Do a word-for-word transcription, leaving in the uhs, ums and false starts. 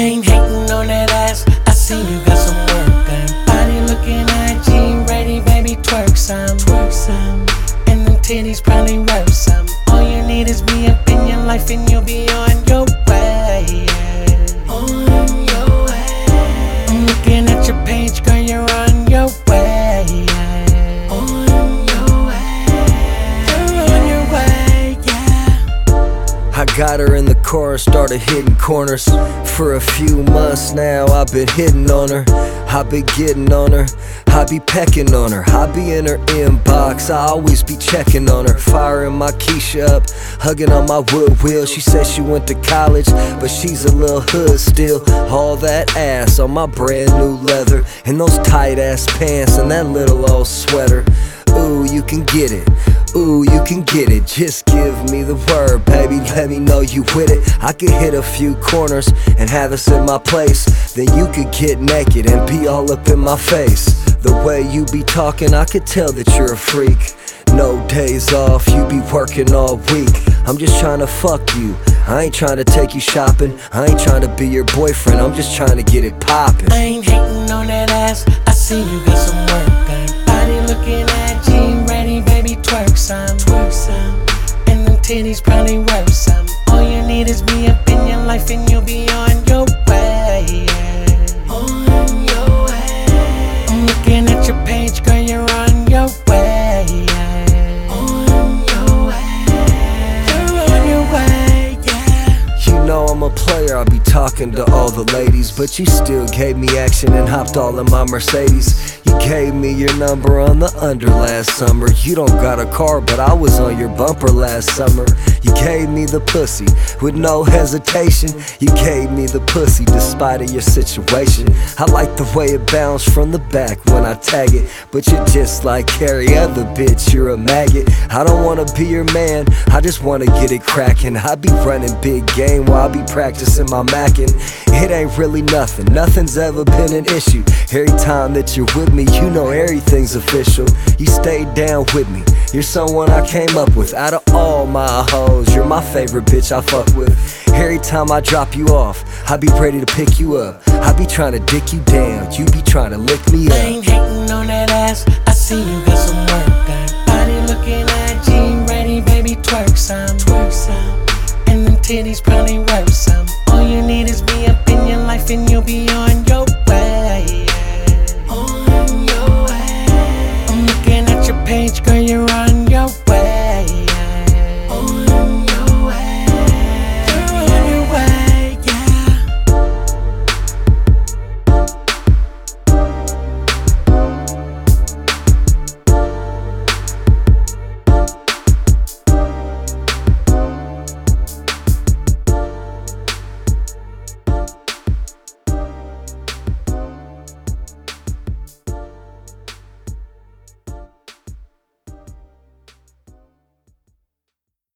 ain't hating on that ass, I see you got some work done. Body looking I G ready, baby, twerk some, twerk some. And them titties probably worth some. All you need is me up in your life and you'll be on your way. On your way. I'm looking at your page, girl, you're on your way. On your way. You're on your way, yeah. I got her in the car and started hitting corners. For a few months now, I've been hitting on her. I been getting on her, I be pecking on her. I be in her inbox, I always be checking on her. Firing my Keisha up, hugging on my wood wheel. She says she went to college, but she's a little hood still. All that ass on my brand new leather, and those tight ass pants and that little old sweater. Ooh, you can get it. Ooh, you can get it. Just give me the word, baby. Let me know you with it. I could hit a few corners and have us in my place. Then you could get naked and be all up in my face. The way you be talking, I could tell that you're a freak. No days off, you be working all week. I'm just trying to fuck you, I ain't trying to take you shopping. I ain't trying to be your boyfriend, I'm just trying to get it poppin'. I ain't hating on that ass, I see you got some work done. Body looking I G ready, baby, twerk some, twerk some. And them titties probably worth some. All you need is me up in your life and you'll be on your way. On your way. I'm looking at your page, girl, you're on your way. On your way. You're on your way, yeah. You know I'm a player, I be talking to all the ladies, but you still gave me action and hopped all in my Mercedes. You gave me your number on the under last summer. You don't got a car, but I was on your bumper last summer. You gave me the pussy with no hesitation. You gave me the pussy despite of your situation. I like the way it bounced from the back when I tag it, but you're just like every other bitch, you're a maggot. I don't wanna be your man, I just wanna get it crackin'. I be running big game while I be practicing my mackin'. It ain't really nothing, nothing's ever been an issue. Every time that you're with me, you know everything's official. You stayed down with me, you're someone I came up with. Out of all my hoes, you're my favorite bitch I fuck with. Every time I drop you off, I be ready to pick you up. I be trying to dick you down, you be trying to lick me up. I ain't hating on that ass, I see you got some work done. Body looking I G ready, baby, twerk some, twerk some. And them titties probably worth some. All you need is me up in your life and you'll be on your